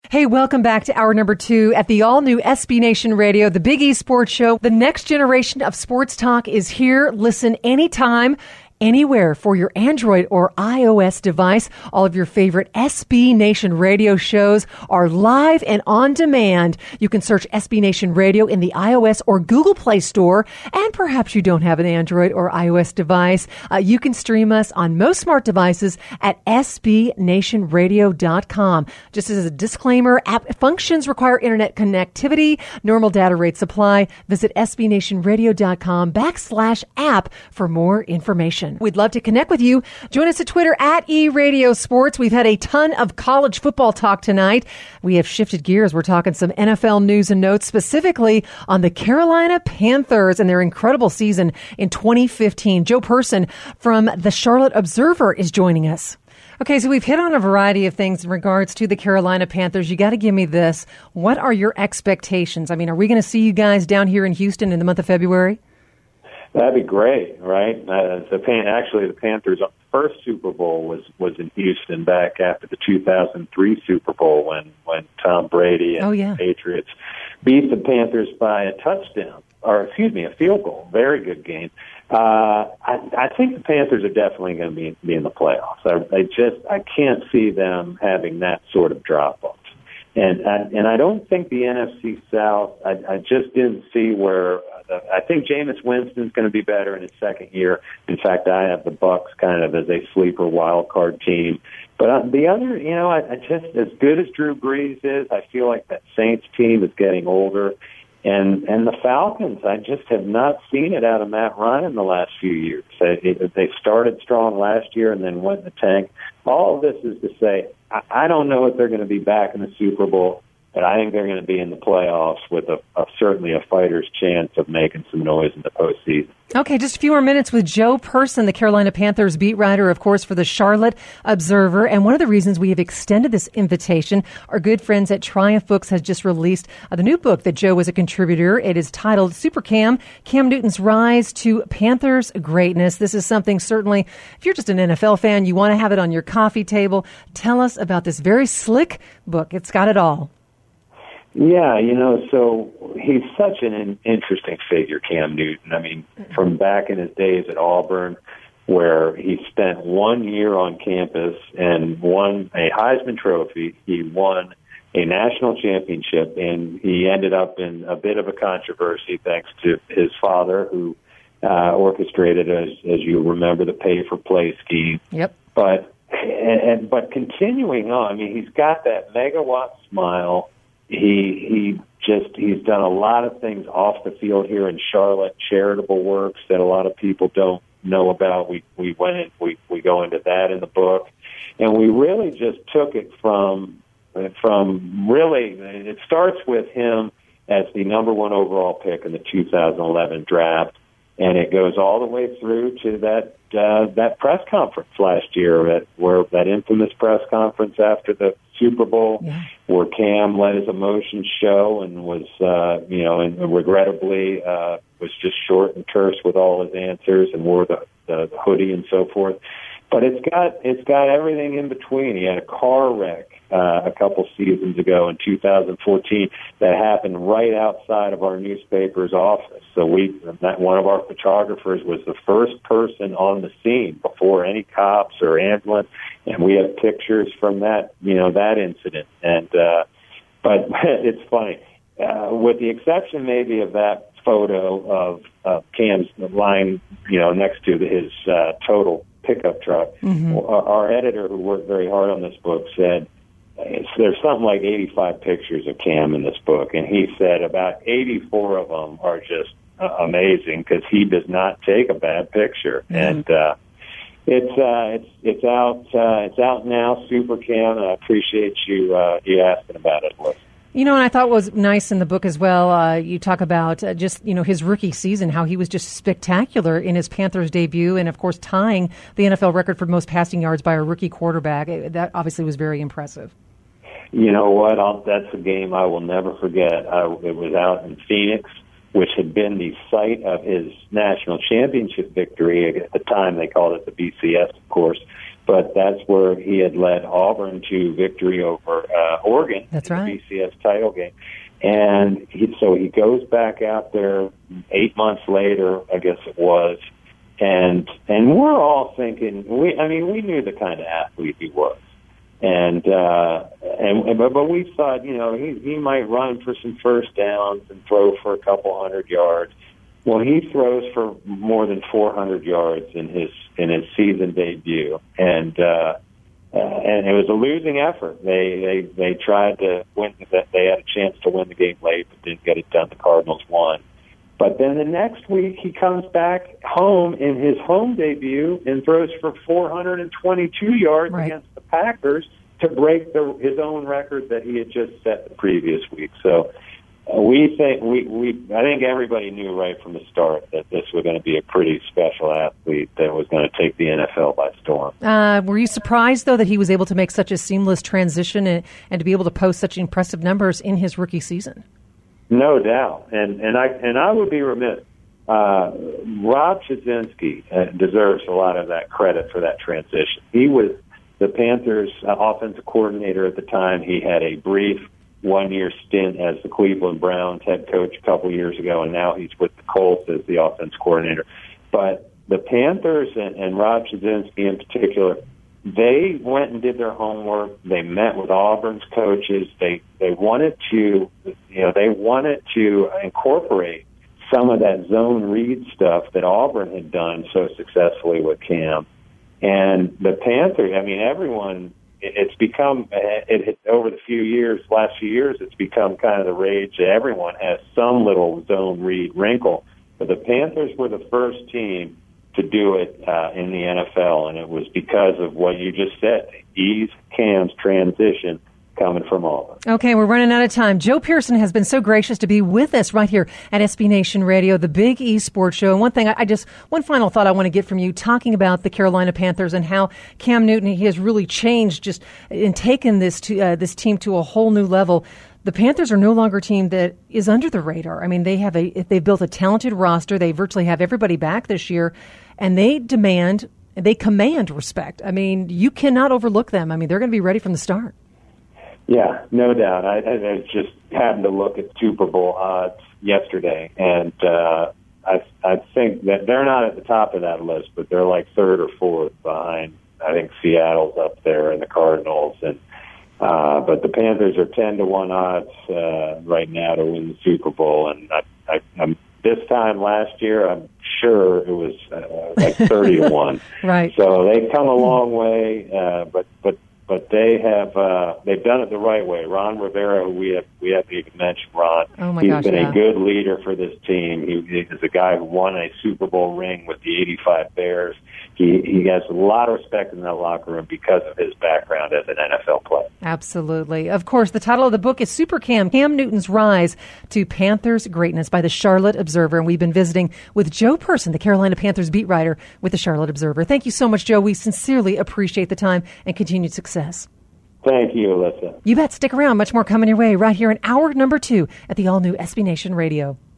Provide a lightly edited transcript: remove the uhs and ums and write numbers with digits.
Hey, welcome back to hour number 2 at the all-new SB Nation Radio, the Big E Sports Show. The next generation of sports talk is here. Listen anytime, anywhere for your Android or iOS device. All of your favorite SB Nation radio shows are live and on demand. You can search SB Nation Radio in the iOS or Google Play Store, and perhaps you don't have an Android or iOS device. You can stream us on most smart devices at sbnationradio.com. Just as a disclaimer, app functions require internet connectivity, normal data rate supply. Visit sbnationradio.com/app for more information. We'd love to connect with you. Join us at Twitter at eRadioSports. We've had a ton of college football talk tonight. We have shifted gears. We're talking some NFL news and notes, specifically on the Carolina Panthers and their incredible season in 2015. Joe Person from the Charlotte Observer is joining us. Okay, so we've hit on a variety of things in regards to the Carolina Panthers. You got to give me this. What are your expectations? I mean, are we going to see you guys down here in Houston in the month of February? That'd be great, right? The Panthers' first Super Bowl was in Houston back after the 2003 Super Bowl when Tom Brady and the Patriots beat the Panthers by a field goal. Very good game. I think the Panthers are definitely going to be in the playoffs. I can't see them having that sort of drop off. And I don't think the NFC South. I just didn't see where. I think Jameis Winston's going to be better in his second year. In fact, I have the Bucs kind of as a sleeper wild card team. But the other, I just, as good as Drew Brees is, I feel like that Saints team is getting older. And the Falcons, I just have not seen it out of Matt Ryan the last few years. They started strong last year and then went in the tank. All of this is to say, I don't know if they're going to be back in the Super Bowl, but I think they're going to be in the playoffs with certainly a fighter's chance of making some noise in the postseason. Okay, just a few more minutes with Joe Person, the Carolina Panthers beat writer, of course, for the Charlotte Observer. And one of the reasons we have extended this invitation, our good friends at Triumph Books has just released the new book that Joe was a contributor. It is titled Super Cam Newton's Rise to Panthers Greatness. This is something certainly, if you're just an NFL fan, you want to have it on your coffee table. Tell us about this very slick book. It's got it all. Yeah, so he's such an interesting figure, Cam Newton. I mean, from back in his days at Auburn, where he spent 1 year on campus and won a Heisman Trophy, he won a national championship, and he ended up in a bit of a controversy thanks to his father, who orchestrated, as you remember, the pay-for-play scheme. Yep. But continuing on, I mean, he's got that megawatt smile. He's done a lot of things off the field here in Charlotte, charitable works that a lot of people don't know about. We go into that in the book, and we really just took it from really. It starts with him as the number 1 overall pick in the 2011 draft, and it goes all the way through to that press conference last year, that infamous press conference after the Super Bowl, where Cam let his emotions show and was, and regrettably was just short and terse with all his answers and wore the hoodie and so forth. But it's got everything in between. He had a car wreck a couple seasons ago in 2014 that happened right outside of our newspaper's office. So one of our photographers was the first person on the scene before any cops or ambulance, and we have pictures from that incident. And but it's funny, with the exception maybe of that photo of Cam's lying, next to his total pickup truck. Mm-hmm. Our editor, who worked very hard on this book, said there's something like 85 pictures of Cam in this book, and he said about 84 of them are just amazing because he does not take a bad picture. Mm-hmm. And it's out now, Super Cam. I appreciate you asking about it, Liz. And I thought was nice in the book as well, you talk about just, his rookie season, how he was just spectacular in his Panthers debut, and, of course, tying the NFL record for most passing yards by a rookie quarterback. That obviously was very impressive. You know what? That's a game I will never forget. It was out in Phoenix, which had been the site of his national championship victory. At the time, they called it the BCS, of course. but that's where he had led Auburn to victory over Oregon. That's in right. the BCS title game. And so he goes back out there 8 months later, I guess it was, and we're all thinking, we knew the kind of athlete he was. But we thought, he might run for some first downs and throw for a couple 100 yards. Well, he throws for more than 400 yards in his season debut, and it was a losing effort. They tried to win. They had a chance to win the game late, but didn't get it done. The Cardinals won. But then the next week, he comes back home in his home debut and throws for 422 yards against the Packers to break his own record that he had just set the previous week. So I think everybody knew right from the start that this was going to be a pretty special athlete that was going to take the NFL by storm. Were you surprised, though, that he was able to make such a seamless transition and to be able to post such impressive numbers in his rookie season? No doubt, and I would be remiss. Rob Chudzinski deserves a lot of that credit for that transition. He was the Panthers' offensive coordinator at the time. He had a brief one-year stint as the Cleveland Browns head coach a couple years ago, and now he's with the Colts as the offensive coordinator. But the Panthers and Rob Chudzinski in particular, they went and did their homework. They met with Auburn's coaches. They wanted to incorporate some of that zone read stuff that Auburn had done so successfully with Cam. And the Panthers, everyone, it's become over the last few years, it's become kind of the rage that everyone has some little zone read wrinkle. But the Panthers were the first team to do it in the NFL, and it was because of what you just said, ease Cam's transition coming from Auburn. Okay, we're running out of time. Joe Pearson has been so gracious to be with us right here at SB Nation Radio, the Big E Sports Show. And one final thought I want to get from you, talking about the Carolina Panthers and how Cam Newton, he has really changed just and taken this team to a whole new level. The Panthers are no longer a team that is under the radar. They've built a talented roster. They virtually have everybody back this year, and they command respect. You cannot overlook them. They're going to be ready from the start. Yeah, no doubt. I just happened to look at Super Bowl odds yesterday, and I think that they're not at the top of that list, but they're like third or fourth behind. I think Seattle's up there and the Cardinals, but the Panthers are 10-1 odds right now to win the Super Bowl, and I'm this time last year, I'm sure it was like 30-1. Right. So they've come a long way, but they've done it the right way. Ron Rivera, who we haven't even mentioned Ron. Oh my He's gosh, been yeah. a good leader for this team. He is a guy who won a Super Bowl ring with the '85 Bears. He has a lot of respect in that locker room because of his background as an NFL player. Absolutely. Of course, the title of the book is Super Cam Newton's Rise to Panthers Greatness by the Charlotte Observer. And we've been visiting with Joe Pearson, the Carolina Panthers beat writer with the Charlotte Observer. Thank you so much, Joe. We sincerely appreciate the time and continued success. Thank you, Alyssa. You bet. Stick around. Much more coming your way right here in hour number 2 at the all-new SB Nation Radio.